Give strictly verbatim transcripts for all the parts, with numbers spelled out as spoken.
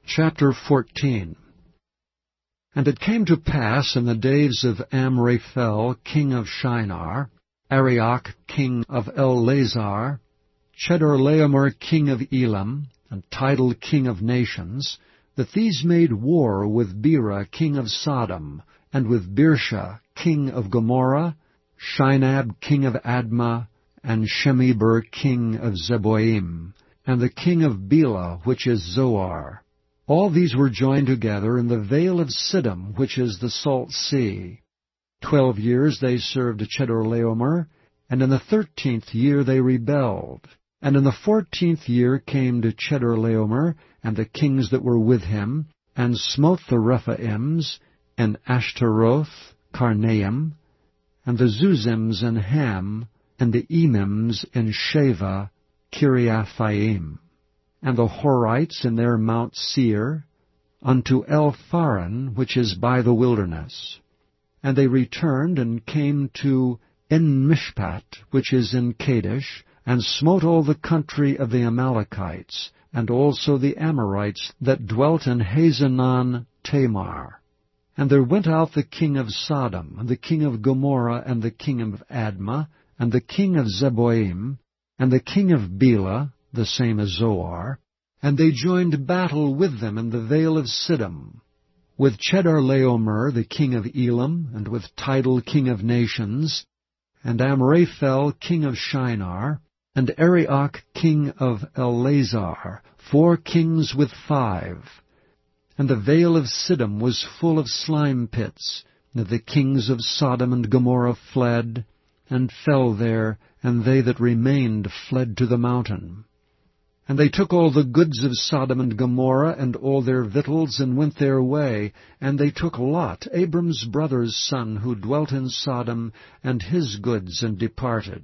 Chapter fourteen. And it came to pass in the days of Amraphel king of Shinar, Arioch king of Ellasar, Chedorlaomer king of Elam, and Tidal king of nations, that these made war with Bera king of Sodom, and with Birsha king of Gomorrah, Shinab king of Admah, and Shemeber king of Zeboim, and the king of Bela, which is Zoar. All these were joined together in the vale of Siddim, which is the salt sea. Twelve years they served Chedorlaomer, and in the thirteenth year they rebelled. And in the fourteenth year came to Chedorlaomer, and the kings that were with him, and smote the Rephaims, and Ashtaroth, Karnaim, and the Zuzims in Ham, and the Emims in Sheva, Kiriathaim, and the Horites in their Mount Seir, unto El-Pharan, which is by the wilderness. And they returned and came to En-Mishpat, which is in Kadesh, and smote all the country of the Amalekites, and also the Amorites that dwelt in Hazanon Tamar. And there went out the king of Sodom, and the king of Gomorrah, and the king of Admah, and the king of Zeboim, and the king of Bela, the same as Zoar, and they joined battle with them in the vale of Siddim, with Chedorlaomer the king of Elam, and with Tidal king of nations, and Amraphel king of Shinar, and Arioch king of Ellasar, four kings with five. And the vale of Siddim was full of slime pits, and the kings of Sodom and Gomorrah fled, and fell there, and they that remained fled to the mountain. And they took all the goods of Sodom and Gomorrah, and all their victuals, and went their way. And they took Lot, Abram's brother's son, who dwelt in Sodom, and his goods, and departed.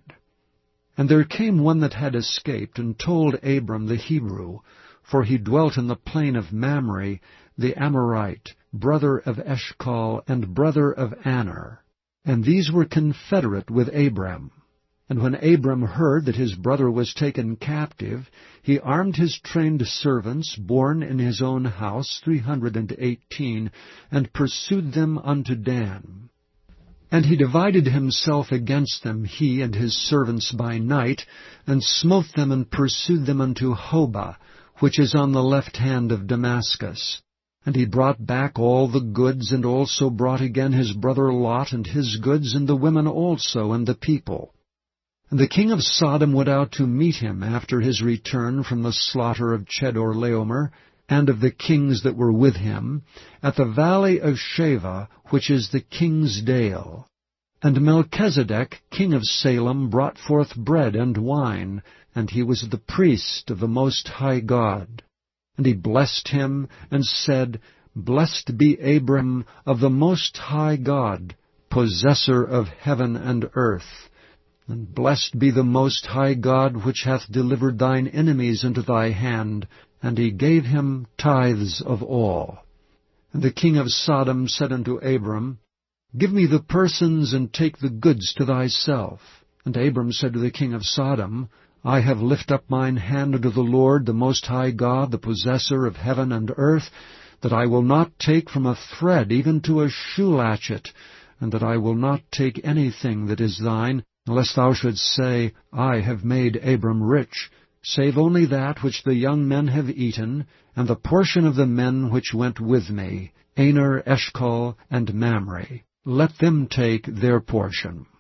And there came one that had escaped, and told Abram the Hebrew, for he dwelt in the plain of Mamre, the Amorite, brother of Eshcol, and brother of Aner. And these were confederate with Abram. And when Abram heard that his brother was taken captive, he armed his trained servants, born in his own house, three hundred and eighteen, and pursued them unto Dan. And he divided himself against them, he and his servants by night, and smote them and pursued them unto Hobah, which is on the left hand of Damascus. And he brought back all the goods, and also brought again his brother Lot, and his goods, and the women also, and the people. And the king of Sodom went out to meet him after his return from the slaughter of Chedorlaomer, and of the kings that were with him, at the valley of Sheva, which is the king's dale. And Melchizedek, king of Salem, brought forth bread and wine, and he was the priest of the Most High God. And he blessed him, and said, Blessed be Abram of the Most High God, possessor of heaven and earth. And blessed be the Most High God, which hath delivered thine enemies into thy hand. And he gave him tithes of all. And the king of Sodom said unto Abram, Give me the persons, and take the goods to thyself. And Abram said to the king of Sodom, I have lifted up mine hand unto the Lord, the Most High God, the possessor of heaven and earth, that I will not take from a thread even to a shoe latchet, and that I will not take anything that is thine, lest thou shouldst say, I have made Abram rich, save only that which the young men have eaten, and the portion of the men which went with me, Aner, Eshcol, and Mamre. Let them take their portion.